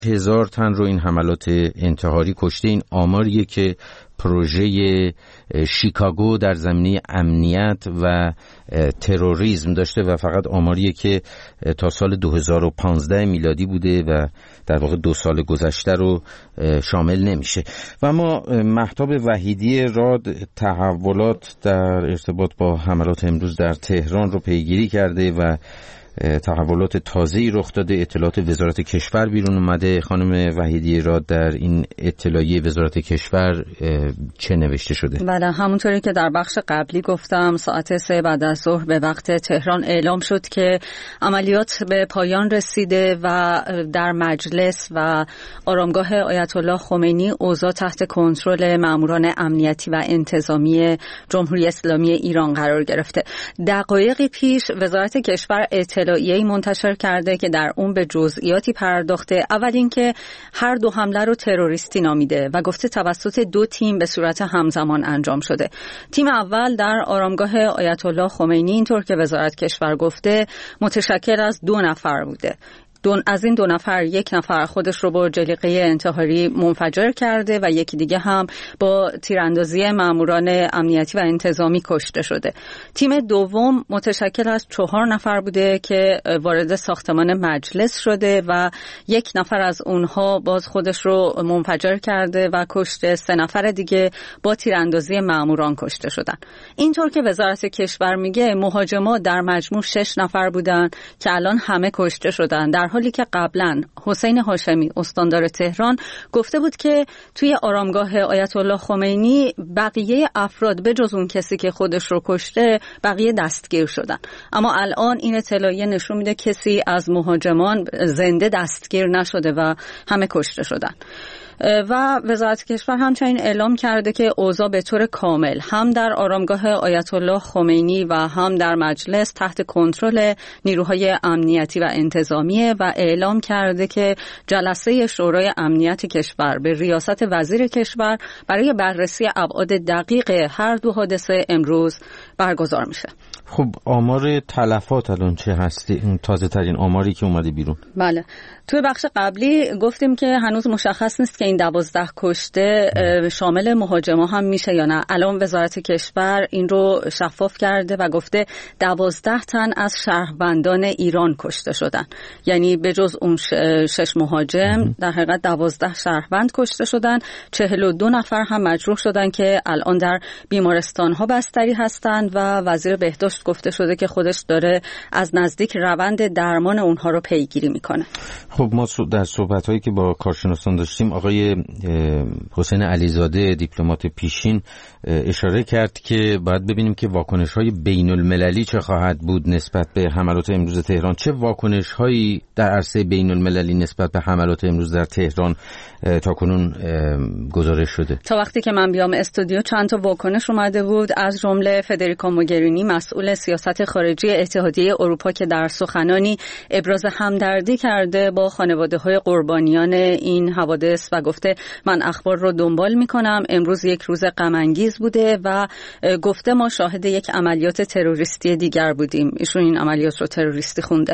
1000 تن رو این حملات انتحاری کشته. این آماریه که پروژه شیکاگو در زمینه امنیت و تروریسم داشته و فقط آماریه که تا سال 2015 میلادی بوده و در واقع 2 سال گذشته رو شامل نمیشه. و ما مهتاب وحیدی راد تحولات در ارتباط با حملات امروز در تهران رو پیگیری کرده و تحولات تازه‌ای رخ داده. اطلاعات وزارت کشور بیرون اومده. خانم وحیدی راد، در این اطلاعیه وزارت کشور چه نوشته شده؟ بله، همونطوری که در بخش قبلی گفتم، ساعت 3 بعد از ظهر به وقت تهران اعلام شد که عملیات به پایان رسیده و در مجلس و آرامگاه آیت الله خمینی اوضاع تحت کنترل ماموران امنیتی و انتظامی جمهوری اسلامی ایران قرار گرفته. دقایقی پیش وزارت کشور اطلاعیه‌ای منتشر کرده که در اون به جزئیاتی پرداخته. اول اینکه هر دو حمله رو تروریستی نامیده و گفته توسط 2 تیم به صورت همزمان انجام شده. تیم اول در آرامگاه آیت الله خمینی، اینطور که وزارت کشور گفته، متشکل از 2 نفر بوده. از این 2 نفر 1 نفر خودش رو با جلیقه انتحاری منفجر کرده و یکی دیگه هم با تیراندازی ماموران امنیتی و انتظامی کشته شده. تیم دوم متشکل از 4 نفر بوده که وارد ساختمان مجلس شده و 1 نفر از اونها باز خودش رو منفجر کرده و کشته. 3 نفر دیگه با تیراندازی ماموران کشته شدن. اینطور که وزارت کشور میگه مهاجما در مجموع 6 نفر بودن که الان همه کشته شدن، در حالی که قبلا حسین هاشمی استاندار تهران گفته بود که توی آرامگاه آیت الله خمینی بقیه افراد به جز اون کسی که خودش رو کشته بقیه دستگیر شدن. اما الان این اطلاعیه نشون میده کسی از مهاجمان زنده دستگیر نشده و همه کشته شدن. و وزارت کشور همچنین اعلام کرده که اوضاع به طور کامل هم در آرامگاه آیت الله خمینی و هم در مجلس تحت کنترل نیروهای امنیتی و انتظامیه و اعلام کرده که جلسه شورای امنیت کشور به ریاست وزیر کشور برای بررسی ابعاد دقیق هر 2 حادثه امروز برگزار میشه. خب آمار تلفات الان چه هستی؟ اون تازه ترین آماری که اومده بیرون. بله، توی بخش قبلی گفتیم که هنوز مشخص نیست که این 12 کشته شامل مهاجما هم میشه یا نه. الان وزارت کشور این رو شفاف کرده و گفته 12 تن از شهروندان ایران کشته شدن. یعنی به جز اون 6 مهاجم در حقیقت 12 شهروند کشته شدن. 42 نفر هم مجروح شدن که الان در بیمارستان ها بستری هستند و وزیر بهداشت گفته شده که خودش داره از نزدیک روند درمان اونها رو پیگیری میکنه. خب ما در صحبت‌هایی که با کارشناسان داشتیم، آقای حسین علیزاده دیپلمات پیشین اشاره کرد که باید ببینیم که واکنش‌های بین‌المللی چه خواهد بود نسبت به حملات امروز تهران. چه واکنش‌هایی در عرصه بین‌المللی نسبت به حملات امروز در تهران تاکنون گزارش شده؟ تا وقتی که من بیام استودیو چند تا واکنش اومده بود، از جمله فدریکا موگرینی مسئول سیاست خارجی اتحادیه اروپا که در سخنانی ابراز همدردی کرده با خانواده‌های قربانیان این حوادث و گفته من اخبار رو دنبال می‌کنم، امروز یک روز غم انگیز بوده و گفته ما شاهد یک عملیات تروریستی دیگر بودیم. ایشون این عملیات رو تروریستی خونده.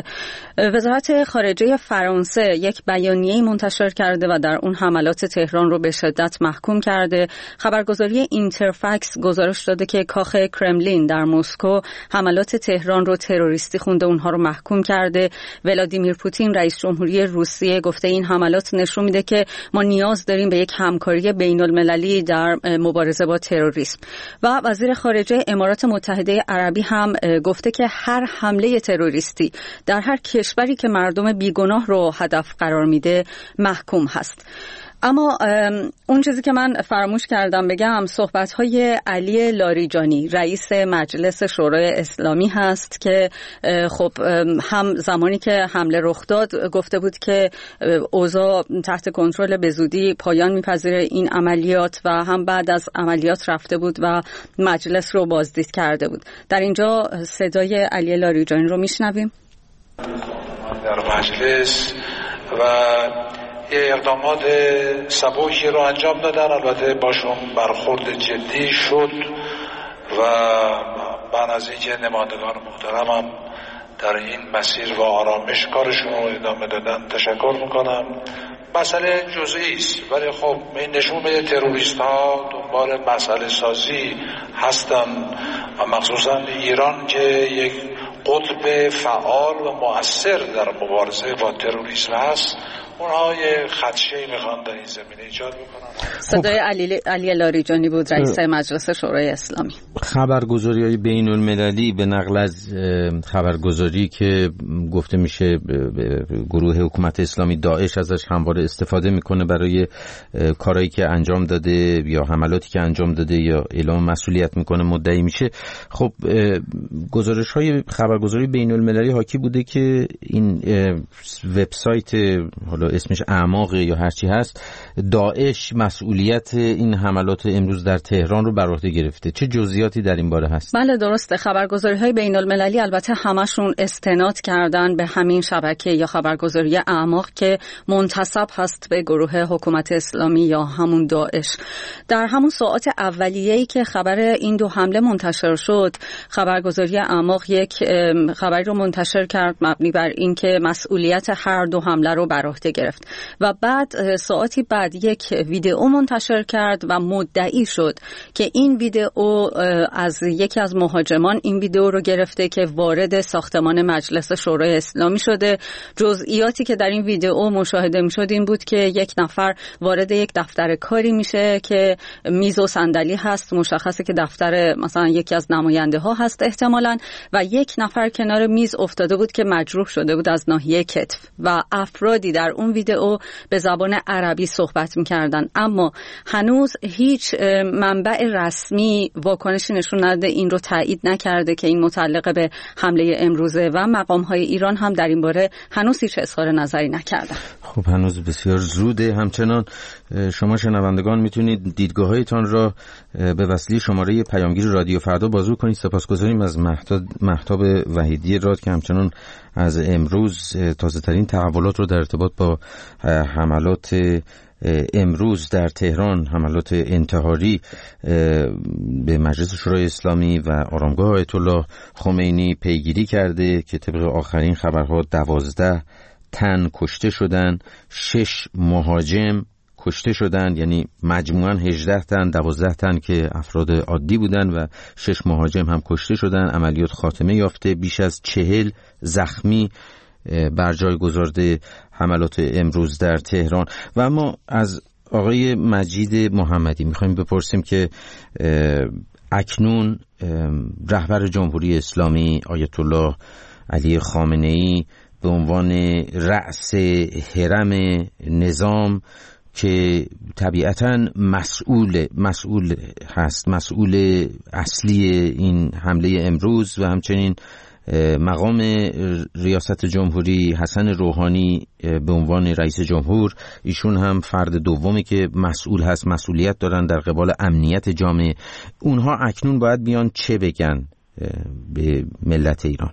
وزارت خارجه فرانسه یک بیانیه منتشر کرده و در اون حملات تهران رو به شدت محکوم کرده. خبرگزاری اینترفکس گزارش داده که کاخ کرملین در مسکو حملات تهران رو تروریستی خونده، اونها رو محکوم کرده. ولادیمیر پوتین رئیس جمهوری روسیه گفته این حملات نشون میده که ما نیاز داریم به یک همکاری بین‌المللی در مبارزه با تروریسم. و وزیر خارجه امارات متحده عربی هم گفته که هر حمله تروریستی در هر کشوری که مردم بیگناه رو هدف قرار میده محکوم هست. اما اون چیزی که من فراموش کردم بگم صحبت‌های علی لاریجانی رئیس مجلس شورای اسلامی هست که خب هم زمانی که حمله رخ داد گفته بود که اوضاع تحت کنترل به زودی پایان می‌پذیره این عملیات و هم بعد از عملیات رفته بود و مجلس رو بازدید کرده بود. در اینجا صدای علی لاریجانی رو میشنویم. در مجلس و یه اقدامات سبکی رو انجام دادن، البته باشون برخورد جدی شد و من از اینکه نمایندگان محترمم در این مسیر و آرامش کارشون رو ادامه دادن تشکر میکنم مسئله جزئی است، ولی خب این نشون میده تروریست ها دنبال مسئله سازی هستن و مخصوصا ایران که یک قطب فعال و مؤثر در مبارزه با تروریسم هست، اونها یه خدشه‌ای میخوان در این زمینه ایجاد بکنن. صدای علی لاریجانی بود، رئیس مجلس شورای اسلامی. خبرگزاری‌های بین المللی به نقل از خبرگزاری که گفته میشه گروه حکومت اسلامی داعش ازش همواره استفاده میکنه برای کارهایی که انجام داده یا حملاتی که انجام داده یا اعلام مسئولیت میکنه مدعی میشه. خب گزارش‌های خبرگزاری بین المللی حاکی بوده که این وبسایت، حالا اسمش اعماق یا هرچی هست، داعش مسئولیت این حملات امروز در تهران رو بر عهده گرفته. چه جزئیاتی در این باره هست؟ بله درسته. خبرگزاری‌های بین المللی البته همشون استناد کردن به همین شبکه یا خبرگزاری اعماق که منتسب هست به گروه حکومت اسلامی یا همون داعش. در همون ساعات اولیه‌ای که خبر این دو حمله منتشر شد، خبرگزاری اعماق یک خبری رو منتشر کرد مبنی بر اینکه مسئولیت هر دو حمله رو بر عهده گرفت و بعد ساعتی بعد یک ویدئو منتشر کرد و مدعی شد که این ویدئو از یکی از مهاجمان این ویدئو رو گرفته که وارد ساختمان مجلس شورای اسلامی شده. جزئیاتی که در این ویدئو مشاهده می‌شد این بود که یک نفر وارد یک دفتر کاری میشه که میز و صندلی هست، مشخصه که دفتر مثلا یکی از نماینده ها هست احتمالاً، و یک نفر کنار میز افتاده بود که مجروح شده بود از ناحیه کتف و افرادی در اون ویدئو به زبان عربی صحبت می‌کردن، اما هنوز هیچ منبع رسمی واکنشی نشون نداده، این رو تایید نکرده که این متعلق به حمله امروزه و مقام‌های ایران هم در این باره هنوز هیچ اظهار نظری نکردن. خب هنوز بسیار زوده. همچنان شما شنوندگان میتونید دیدگاه‌هایتان را به وسیله شماره پیامگیر رادیو فردا بازگو کنید. سپاسگزاریم از مهتاب وحیدی راد که همچنان از امروز تازه‌ترین تحولات رو در ارتباط با حملات امروز در تهران، حملات انتحاری به مجلس شورای اسلامی و آرامگاه آیت الله خمینی پیگیری کرده که طبق آخرین خبرها 12 تن کشته شدن، 6 مهاجم کشته شدن، یعنی مجموعاً 18 تن، 12 تن که افراد عادی بودن و 6 مهاجم هم کشته شدن. عملیات خاتمه یافته، بیش از 40 زخمی بر جای گذارده حملات امروز در تهران. و اما از آقای مجید محمدی میخوایم بپرسیم که اکنون رهبر جمهوری اسلامی آیت الله علی خامنه‌ای به عنوان رأس هرم نظام که طبیعتاً مسئول هست، مسئول اصلی این حمله امروز و همچنین مقام ریاست جمهوری حسن روحانی به عنوان رئیس جمهور، ایشون هم فرد دومی که مسئول هست، مسئولیت دارن در قبال امنیت جامعه. اونها اکنون باید بیان چه بگن به ملت ایران؟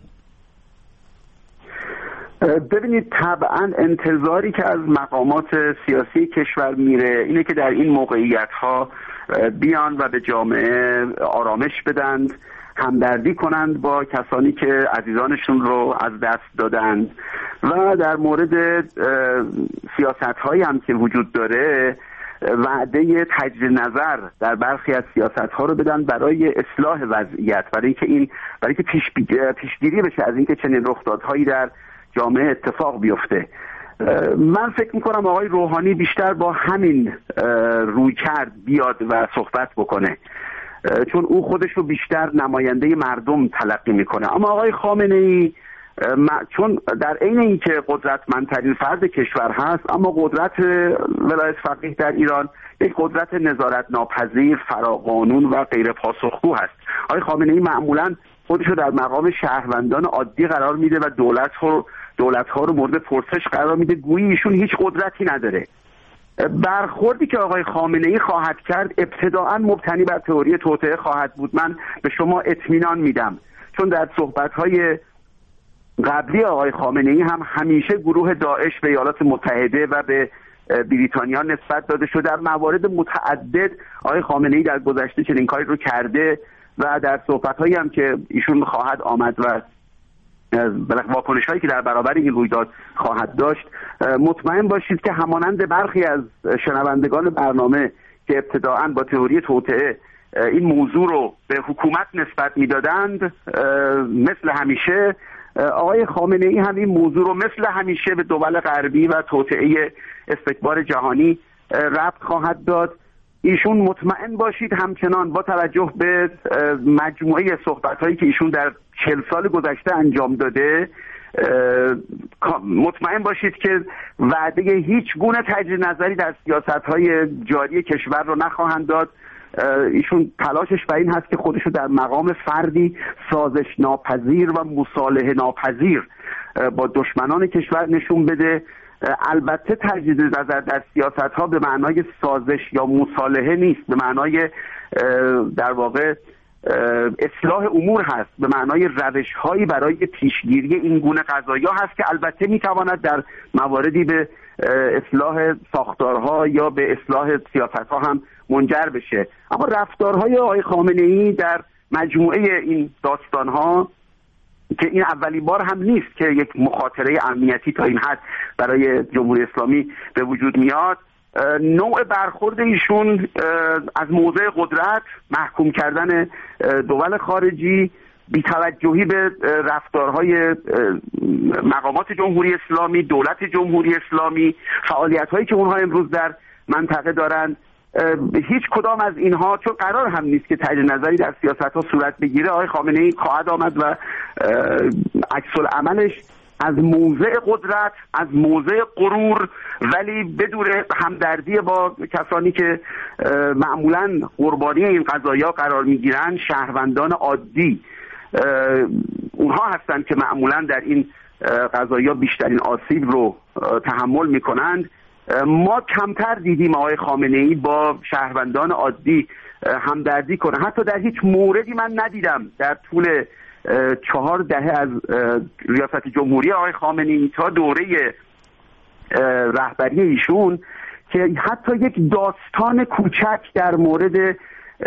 ببینید، طبعا انتظاری که از مقامات سیاسی کشور میره اینه که در این موقعیت ها بیان و به جامعه آرامش بدند، همدردی کنند با کسانی که عزیزانشون رو از دست دادند و در مورد سیاست هایی هم که وجود داره وعده تجدید نظر در برخی از سیاست ها رو بدن برای اصلاح وضعیت، برای که پیشگیری بشه از اینکه چنین رخدادهایی در جامعه اتفاق بیفته. من فکر میکنم آقای روحانی بیشتر با همین رویکرد بیاد و صحبت بکنه، چون او خودش رو بیشتر نماینده مردم تلقی میکنه. اما آقای خامنه‌ای چون در عین اینکه قدرتمندترین فرد کشور هست، اما قدرت ولایت فقیه در ایران یک قدرت نظارت ناپذیر، فراقانون و غیر پاسخگو هست. آقای خامنه‌ای معمولاً خودش رو در مقام شهروندان عادی قرار میده و دولت ها رو مورد پرسش قرار میده، گویی ایشون هیچ قدرتی نداره. برخوردی که آقای خامنه‌ای خواهد کرد ابتداعاً مبتنی بر تئوری توطئه خواهد بود. من به شما اطمینان میدم، چون در صحبت‌های قبلی آقای خامنه‌ای هم همیشه گروه داعش به ایالات متحده و به بریتانیا نسبت داده شده. در موارد متعدد آقای خامنه‌ای در گذشته چنین کاری رو کرده و در صحبت‌هایی هم که ایشون خواهد آمد و واکنش هایی که در برابر این رویداد خواهد داشت، مطمئن باشید که همانند برخی از شنوندگان برنامه که ابتداعاً با تئوری توطئه این موضوع رو به حکومت نسبت میدادند، مثل همیشه آقای خامنه ای هم این موضوع رو مثل همیشه به دول غربی و توطئه استکبار جهانی ربط خواهد داد. ایشون مطمئن باشید همچنان با توجه به مجموعه صحبت‌هایی که ایشون در 40 سال گذشته انجام داده، مطمئن باشید که وعده هیچ گونه تجدید نظری در سیاست‌های جاری کشور رو نخواهند داد. ایشون تلاشش بر این هست که خودشو در مقام فردی سازش ناپذیر و مصالحه ناپذیر با دشمنان کشور نشون بده. البته تجدید نظر در سیاست‌ها به معنای سازش یا مصالحه نیست، به معنای در واقع اصلاح امور هست، به معنای روش‌هایی برای پیشگیری این گونه قضایا هست که البته می‌تواند در مواردی به اصلاح ساختارها یا به اصلاح سیاست‌ها هم منجر بشه. اما رفتارهای آقای خامنه‌ای در مجموعه این داستان‌ها که این اولین بار هم نیست که یک مخاطره امنیتی تا این حد برای جمهوری اسلامی به وجود میاد، نوع برخورد ایشون از موضع قدرت، محکوم کردن دول خارجی، بی‌توجهی به رفتارهای مقامات جمهوری اسلامی، دولت جمهوری اسلامی، فعالیت‌هایی که اونها امروز در منطقه دارند، هیچ کدام از اینها چون قرار هم نیست که تجدید نظری در سیاست‌ها صورت بگیره، آقای خامنه‌ای خواهد آمد و عکس العملش از موضع قدرت، از موضع غرور، ولی بدون همدردی با کسانی که معمولاً قربانی این قضایا قرار می‌گیرن، شهروندان عادی، اونها هستند که معمولاً در این قضایا بیشترین آسیب رو تحمل می‌کنند. ما کمتر دیدیم آقای خامنه‌ای با شهروندان عادی همدردی کنه. حتی در هیچ موردی من ندیدم در طول 4 دهه از ریاست جمهوری آقای خامنه‌ای تا دوره رهبری ایشون که حتی یک داستان کوچک در مورد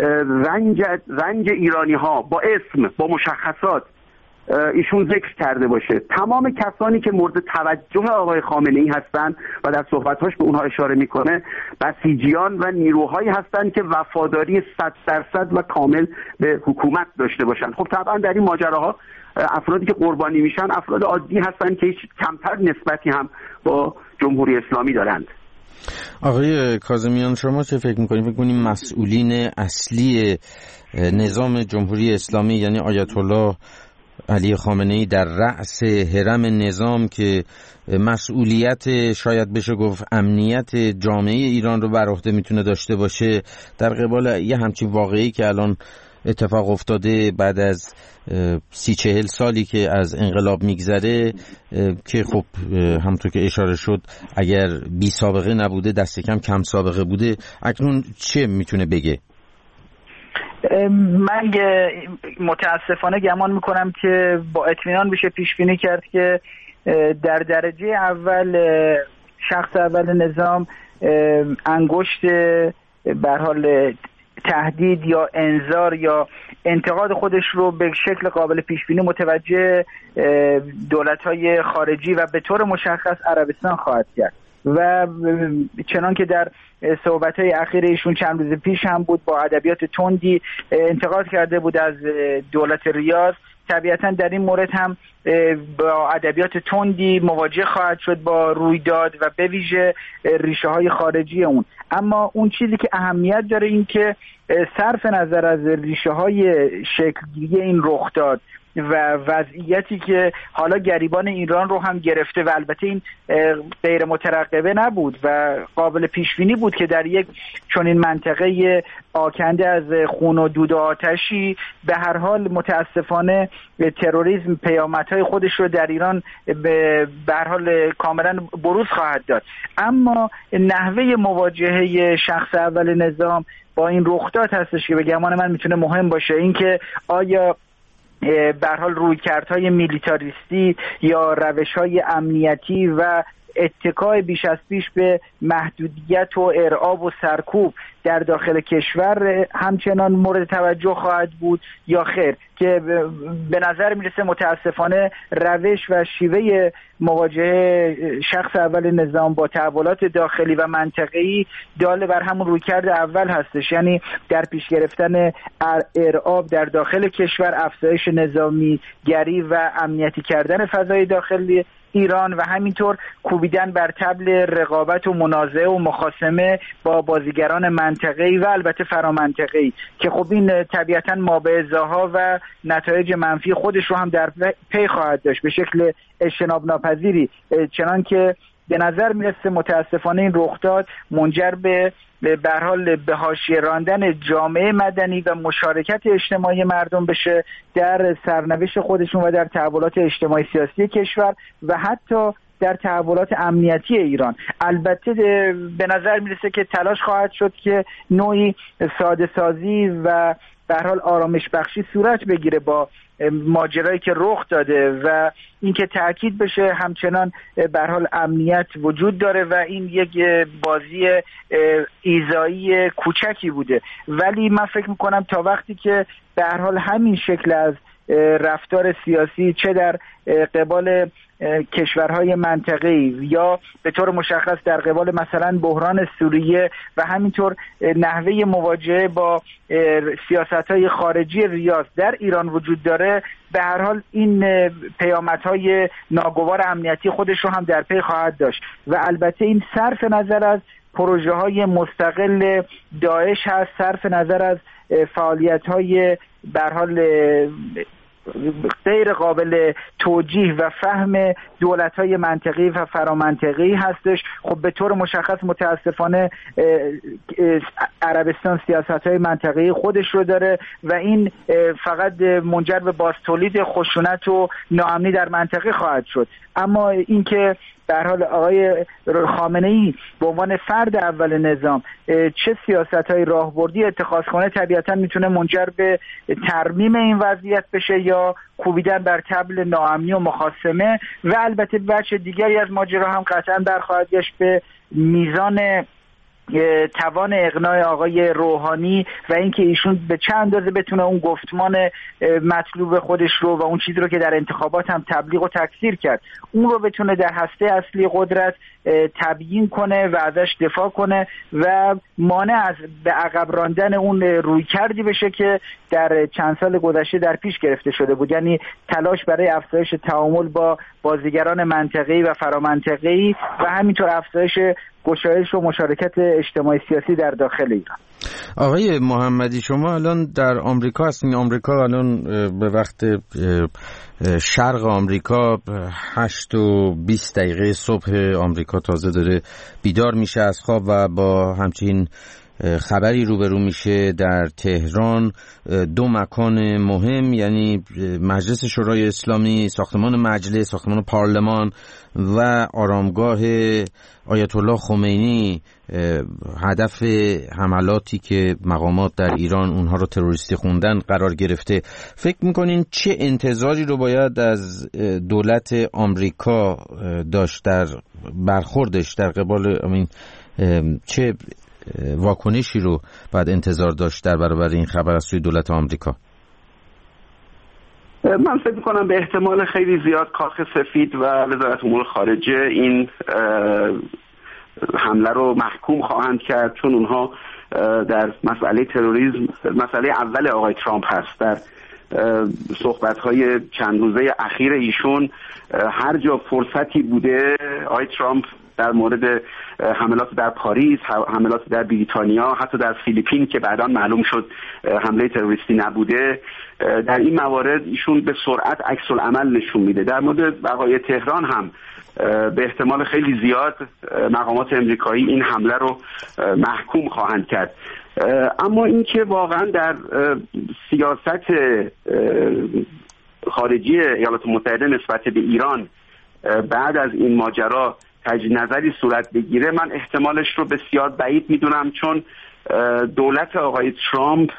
رنج ایرانی‌ها با اسم، با مشخصات ایشون ذکر کرده باشه. تمام کسانی که مورد توجه آقای خامنه‌ای هستند و در صحبت‌هاش به اونها اشاره میکنه، بسیجیان و نیروهایی هستند که وفاداری 100% و کامل به حکومت داشته باشند. خب طبعا در این ماجراها افرادی که قربانی میشن افراد عادی هستند که هیچ کمتر نسبتی هم با جمهوری اسلامی دارند. آقای کاظمیان، شما چه فکر میکنید؟ فکر کنید مسئولین اصلی نظام جمهوری اسلامی یعنی آیت الله علی خامنه‌ای در رأس هرم نظام که مسئولیت شاید بشه گفت امنیت جامعه ایران رو بر عهده میتونه داشته باشه، در قبال یه همچین واقعی که الان اتفاق افتاده بعد از 30-40 سالی که از انقلاب میگذره که خب همونطور که اشاره شد اگر بی سابقه نبوده دست کم سابقه بوده، اکنون چه میتونه بگه؟ من متاسفانه گمان میکنم که با اطمینان بشه پیش بینی کرد که در درجه اول شخص اول نظام انگشت به حال تهدید یا انذار یا انتقاد خودش رو به شکل قابل پیش بینی متوجه دولت‌های خارجی و به طور مشخص عربستان خواهد کرد و چنان که در صحبت‌های اخیر ایشون چند روز پیش هم بود با ادبیات تندی انتقاد کرده بود از دولت ریاض، طبیعتاً در این مورد هم با ادبیات تندی مواجه خواهد شد با رویداد و به ویژه ریشه‌های خارجی اون. اما اون چیزی که اهمیت داره این که صرف نظر از ریشه‌های شکل‌گیری این رخداد و وضعیتی که حالا گریبان ایران رو هم گرفته و البته این غیر مترقبه نبود و قابل پیش بینی بود که در یک چنین منطقه آکنده از خون و دود و آتشی به هر حال متاسفانه تروریسم پیامدهای خودش رو در ایران به هر حال کاملا بروز خواهد داد. اما نحوه مواجهه شخص اول نظام با این رخداد هستش که به گمان من میتونه مهم باشه، اینکه آیا به هر حال رویکردهای میلیتاریستی یا روش‌های امنیتی و اتکای بیش از پیش به محدودیت و ارعاب و سرکوب در داخل کشور همچنان مورد توجه خواهد بود یا خیر، که به نظر میرسه متاسفانه روش و شیوه مواجهه شخص اول نظام با تحولات داخلی و منطقه‌ای دال بر همون رویکرد اول هستش، یعنی در پیش گرفتن ارعاب در داخل کشور، افزایش نظامی گری و امنیتی کردن فضای داخلی ایران و همینطور کوبیدن بر طبل رقابت و منازعه و مخاصمه با بازیگران منطقه‌ای و البته فرامنطقه‌ای که خب این طبیعتاً مابعضاها و نتایج منفی خودش رو هم در پی خواهد داشت به شکل اجتناب ناپذیری، چنان که به نظر میرسه متاسفانه این رخداد منجر به هر حال به حاشیه راندن جامعه مدنی و مشارکت اجتماعی مردم بشه در سرنوشت خودشون و در تحولات اجتماعی سیاسی کشور و حتی در تحولات امنیتی ایران. البته به نظر میرسه که تلاش خواهد شد که نوعی ساده سازی و به هر حال آرامش بخشی صورت بگیره با ماجرایی که رخ داده و اینکه تاکید بشه همچنان به هر حال امنیت وجود داره و این یک بازی ایذایی کوچکی بوده، ولی من فکر میکنم تا وقتی که به هر حال همین شکل از رفتار سیاسی چه در قبال کشورهای منطقه‌ای یا به طور مشخص در قبال مثلا بحران سوریه و همینطور نحوه مواجهه با سیاست‌های خارجی ریاض در ایران وجود داره، به هر حال این پیامدهای ناگوار امنیتی خودش رو هم در پی خواهد داشت و البته این صرف نظر از پروژه‌های مستقل داعش هست، صرف نظر از فعالیت‌های به هر حال غیر قابل توجیه و فهم دولت‌های منطقی و فرامنطقی هستش. خب به طور مشخص متاسفانه عربستان سیاست‌های منطقی خودش رو داره و این فقط منجر به بازتولید خشونت و ناامنی در منطقه خواهد شد. اما اینکه در حال آقای خامنه‌ای به عنوان فرد اول نظام چه سیاست‌های راهبردی اتخاذ کنه طبیعتاً میتونه منجر به ترمیم این وضعیت بشه یا کوبیدن بر طبل ناامنی و مخاصمه و البته بخش دیگری از ماجرا هم قطعاً برخواهد گشت به میزان توان اقناع آقای روحانی و اینکه ایشون به چه اندازه بتونه اون گفتمان مطلوب خودش رو و اون چیزی رو که در انتخابات هم تبلیغ و تکثیر کرد اون رو بتونه در هسته اصلی قدرت تبیین کنه و ازش دفاع کنه و مانع از به عقب راندن اون رویکردی بشه که در چند سال گذشته در پیش گرفته شده بود، یعنی تلاش برای افزایش تعامل با بازیگران منطقه‌ای و فرامنطقه‌ای و همینطور افزایش گشایش و مشارکت اجتماعی سیاسی در داخل ایران. آقای محمدی شما الان در آمریکا هستین. آمریکا الان به وقت شرق آمریکا 8:20 صبح آمریکا تازه داره بیدار میشه از خواب و با همچین خبری روبرو میشه در تهران دو مکان مهم، یعنی مجلس شورای اسلامی، ساختمان مجلس، ساختمان پارلمان و آرامگاه آیت الله خمینی هدف حملاتی که مقامات در ایران اونها رو تروریستی خوندن قرار گرفته. فکر میکنین چه انتظاری رو باید از دولت آمریکا داشت در برخوردش در قبال چه واکنشی رو باید انتظار داشت در برابر این خبر از سوی دولت آمریکا؟ من فکر می‌کنم به احتمال خیلی زیاد کاخ سفید و وزارت امور خارجه این حمله رو محکوم خواهند کرد، چون اونها در مسئله تروریسم مسئله اول آقای ترامپ هست. در صحبت‌های چند روزه اخیر ایشون هر جا فرصتی بوده آقای ترامپ در مورد حملات در پاریس، حملات در بریتانیا، حتی در فیلیپین که بعداً معلوم شد حمله تروریستی نبوده، در این موارد ایشون به سرعت عکس العمل نشون میده. در مورد وقایع تهران هم به احتمال خیلی زیاد مقامات امریکایی این حمله رو محکوم خواهند کرد. اما اینکه واقعا در سیاست خارجی ایالات متحده نسبت به ایران بعد از این ماجرا تجدید نظری صورت بگیره، من احتمالش رو بسیار بعید میدونم، چون دولت آقای ترامپ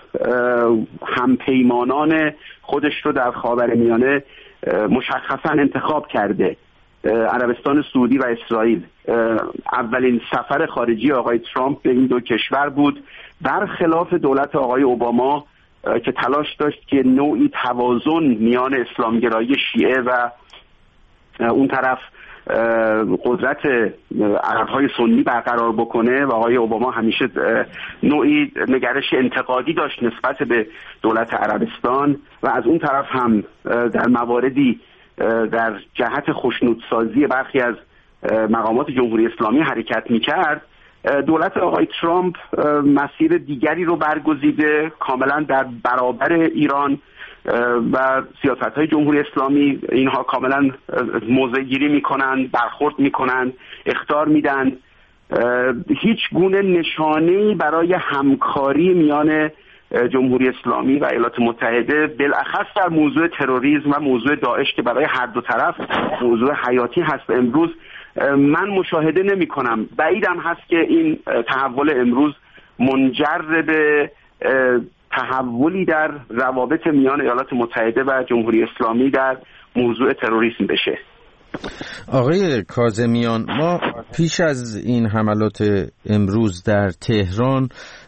همپیمانان خودش رو در خاورمیانه مشخصا انتخاب کرده عربستان سعودی و اسرائیل. اولین سفر خارجی آقای ترامپ به این دو کشور بود، برخلاف دولت آقای اوباما که تلاش داشت که نوعی توازن میان اسلامگرایی شیعه و اون طرف قدرت عرب‌های سنی برقرار بکنه و آقای اوباما همیشه نوعی نگرش انتقادی داشت نسبت به دولت عربستان و از اون طرف هم در مواردی در جهت خوشنودسازی برخی از مقامات جمهوری اسلامی حرکت می‌کرد. دولت آقای ترامپ مسیر دیگری رو برگزیده، کاملا در برابر ایران و سیاست‌های جمهوری اسلامی. اینها کاملا موضع گیری میکنن، برخورد میکنن، اخطار میدن. هیچ گونه نشانه‌ای برای همکاری میان جمهوری اسلامی و ایالات متحده بالاخص در موضوع تروریسم و موضوع داعش که برای هر دو طرف موضوع حیاتی هست امروز من مشاهده نمی کنم. بعیدم هست که این تحول امروز منجر به تحولی در روابط میان ایالات متحده و جمهوری اسلامی در موضوع تروریسم بشه. آقای کاظمیان، ما پیش از این حملات امروز در تهران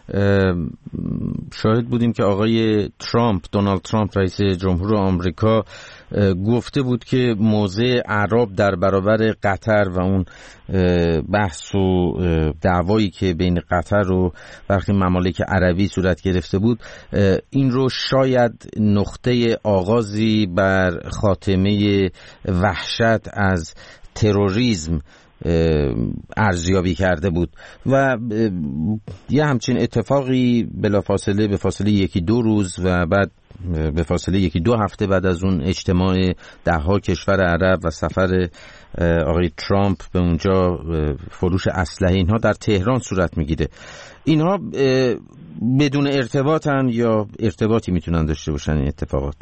شاهد بودیم که آقای دونالد ترامپ رئیس جمهور آمریکا گفته بود که موضع عرب در برابر قطر و اون بحث و دعوایی که بین قطر و برخی ممالک عربی صورت گرفته بود این رو شاید نقطه آغازی بر خاتمه وحشت از تروریسم ارزیابی کرده بود و یه همچین اتفاقی بلافاصله به فاصله 1-2 روز و بعد به فاصله 1-2 هفته بعد از اون اجتماع 10 کشور عرب و سفر آقای ترامپ به اونجا فروش اسلحه اینها در تهران صورت میگیره. اینها بدون ارتباطن یا ارتباطی میتونن داشته باشن این اتفاقات؟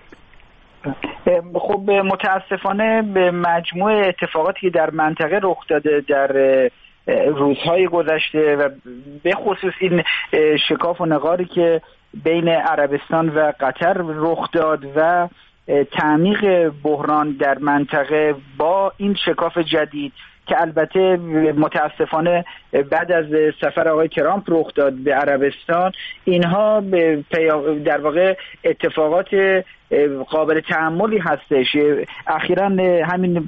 خب متاسفانه به مجموع اتفاقاتی که در منطقه رخ داده در روزهای گذشته و به خصوص این شکاف و نقاری که بین عربستان و قطر رخ داد و تعمیق بحران در منطقه با این شکاف جدید که البته متاسفانه بعد از سفر آقای ترامپ رخ داد به عربستان، اینها در واقع اتفاقات قابل تأملی هستش. اخیراً همین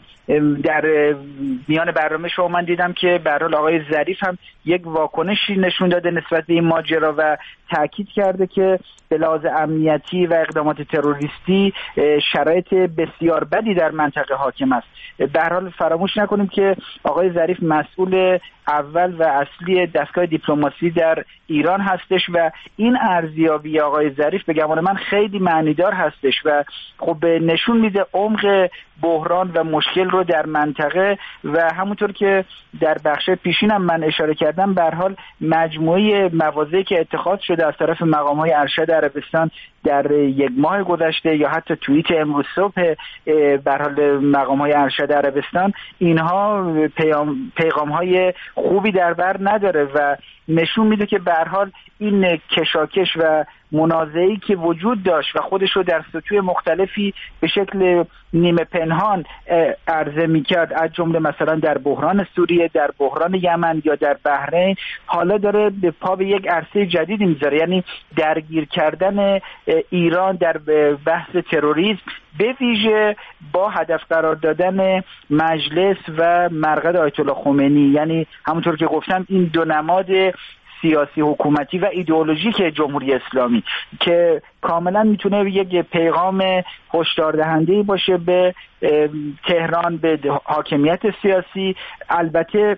در میان برنامه شما من دیدم که به هر حال آقای ظریف هم یک واکنشی نشون داده نسبت به این ماجرا و تاکید کرده که به لحاظ امنیتی و اقدامات تروریستی شرایط بسیار بدی در منطقه حاکم است. به هر حال فراموش نکنیم که آقای ظریف مسئول اول و اصلی دستگاه دیپلماسی در ایران هستش و این ارزیابی آقای ظریف به گمان من خیلی معنیدار هستش و خب نشون میده عمق بحران و مشکل رو در منطقه و همونطور که در بخش پیشینم من اشاره کردم به هر حال مجموعه مواضعی که اتخاذ شده از طرف مقام‌های ارشد عربستان در 1 ماه گذشته یا حتی توییت امروز صبح به هر حال مقام‌های ارشد عربستان، اینها پیغام‌های خوبی در بر نداره و نشون میده که به هر حال این کشاکش و منازعه‌ای که وجود داشت و خودش رو در سطوح مختلفی به شکل نیمه پنهان عرضه می‌کرد، از جمله مثلا در بحران سوریه، در بحران یمن یا در بحرین، حالا داره به پا به یک عرصه جدیدی میذاره، یعنی درگیر کردن ایران در بحث تروریسم به ویژه با هدف قرار دادن مجلس و مرقد آیت الله خمینی. یعنی همونطور که گفتم این دو نماد سیاسی حکومتی و ایدئولوژیک جمهوری اسلامی که کاملا میتونه یک پیغام هشدار دهنده‌ای باشه به تهران، به حاکمیت سیاسی. البته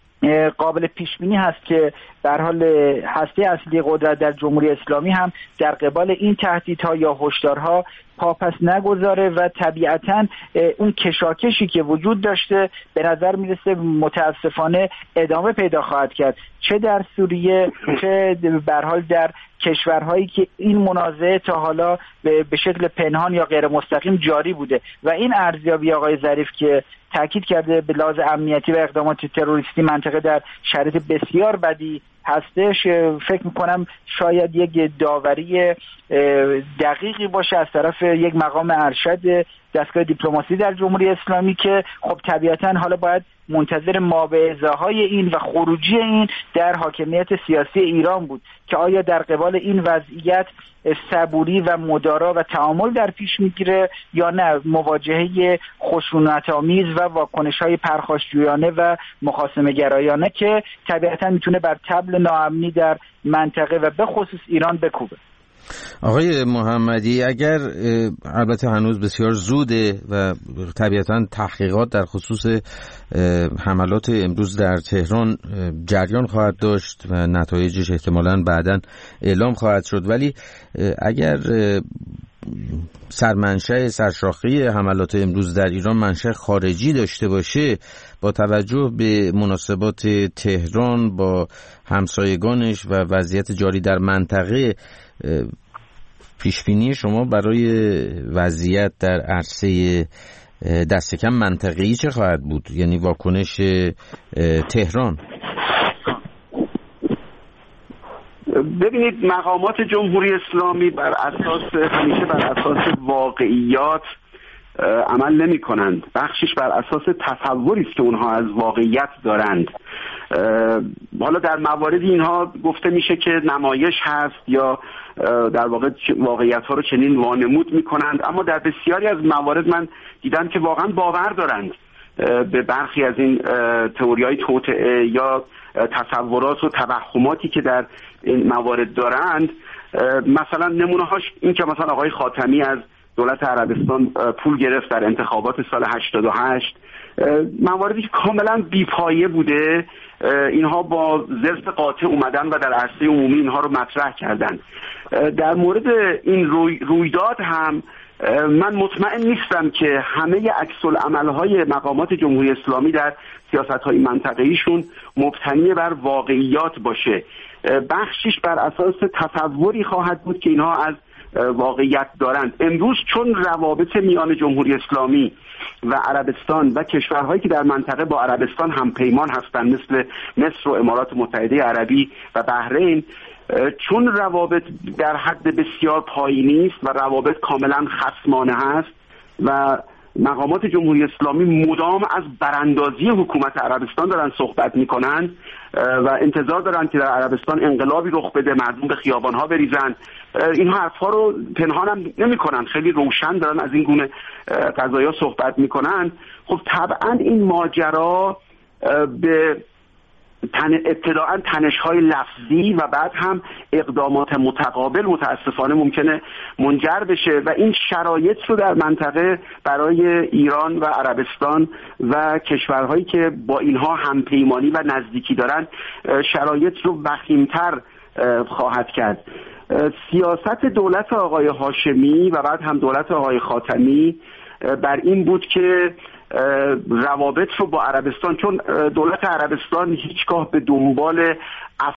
قابل پیش بینی هست که در حال هسته اصلی قدرت در جمهوری اسلامی هم در قبال این تهدیدها یا هشدارها پاپس نگذاره و طبیعتاً اون کشاکشی که وجود داشته به نظر میرسه متاسفانه ادامه پیدا خواهد کرد، چه در سوریه چه به هر حال در کشورهایی که این منازعه تا حالا به شکل پنهان یا غیر مستقیم جاری بوده و این ارزیابی آقای ظریف که تاکید کرده به لحاظ امنیتی و اقدامات تروریستی منطقه در شرایط بسیار بدی هستش، فکر میکنم شاید یک داوری دقیقی باشه از طرف یک مقام ارشد دستگاه دیپلماسی در جمهوری اسلامی که خب طبیعتاً حالا باید منتظر مابعضه‌های این و خروجی این در حاکمیت سیاسی ایران بود که آیا در قبال این وضعیت صبوری و مدارا و تعامل در پیش میگیره یا نه مواجهه خشونت‌آمیز و واکنش‌های پرخاشجویانه و مخاصمه‌گرایانه که طبیعتاً میتونه بر طبل ناامنی در منطقه و به خصوص ایران بکوبه. آقای محمدی، اگر البته هنوز بسیار زوده و طبیعتاً تحقیقات در خصوص حملات امروز در تهران جریان خواهد داشت و نتایجش احتمالاً بعداً اعلام خواهد شد، ولی اگر سرشاخه حملات امروز در ایران منشأ خارجی داشته باشه، با توجه به مناسبات تهران با همسایگانش و وضعیت جاری در منطقه، پیشبینی شما برای وضعیت در عرصه دست کم منطقه‌ای چه خواهد بود؟ یعنی واکنش تهران. ببینید، مقامات جمهوری اسلامی همیشه بر اساس واقعیات عمل نمی کنند. بخشش بر اساس تصوری است که اونها از واقعیت دارند. حالا در موارد اینها گفته میشه که نمایش هست یا در واقع واقعیت ها رو چنین وانمود می کنند، اما در بسیاری از موارد من دیدم که واقعا باور دارند به برخی از این تئوری‌های توطئه یا تصورات و توهماتی که در این موارد دارند. مثلا نمونه هاش این که مثلا آقای خاتمی از دولت عربستان پول گرفت در انتخابات سال 88، مواردی که کاملا بی‌پایه بوده، اینها با زرس قاطع اومدن و در عرصه عمومی اینها رو مطرح کردن. در مورد این رویداد هم من مطمئن نیستم که همه عکس‌العمل‌های مقامات جمهوری اسلامی در سیاست‌های منطقه‌ایشون مبتنی بر واقعیات باشه. بخشش بر اساس تصوری خواهد بود که اینها از واقعیت دارند. امروز چون روابط میان جمهوری اسلامی و عربستان و کشورهایی که در منطقه با عربستان هم پیمان هستند مثل مصر و امارات متحده عربی و بحرین، چون روابط در حد بسیار پایینی است و روابط کاملا خصمانه هست و مقامات جمهوری اسلامی مدام از براندازی حکومت عربستان دارن صحبت میکنن و انتظار دارن که در عربستان انقلابی رخ بده، مردم به خیابانها بریزن، این حرفا رو پنهان هم نمیکنن، خیلی روشن دارن از این گونه قضایا صحبت میکنن. خب طبعا این ماجرا به ابتداعا تنش‌های لفظی و بعد هم اقدامات متقابل متاسفانه ممکنه منجر بشه و این شرایط رو در منطقه برای ایران و عربستان و کشورهایی که با اینها همپیمانی و نزدیکی دارن شرایط رو وخیم‌تر خواهد کرد. سیاست دولت آقای هاشمی و بعد هم دولت آقای خاتمی بر این بود که روابط رو با عربستان، چون دولت عربستان هیچگاه به دنبال